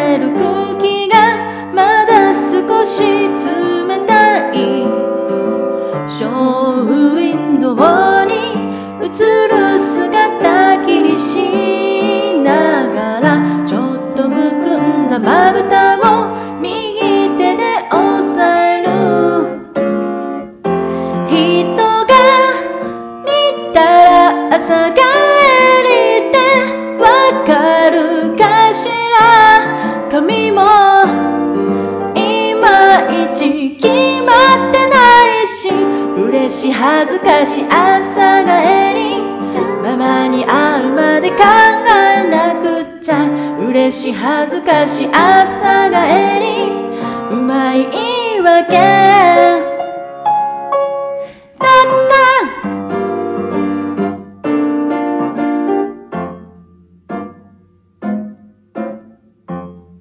れる空気がまだ少し冷たい。ショーウィンドウに映る姿気にしながら、ちょっとむくんだまぶたを右手で押さえる。人が見たら朝帰りってわかるかしら。髪もいまいち決まってないし、嬉し恥ずかし朝帰り、ママに会うまで考えなくっちゃ。嬉し恥ずかし朝帰り、うまい言い訳だった。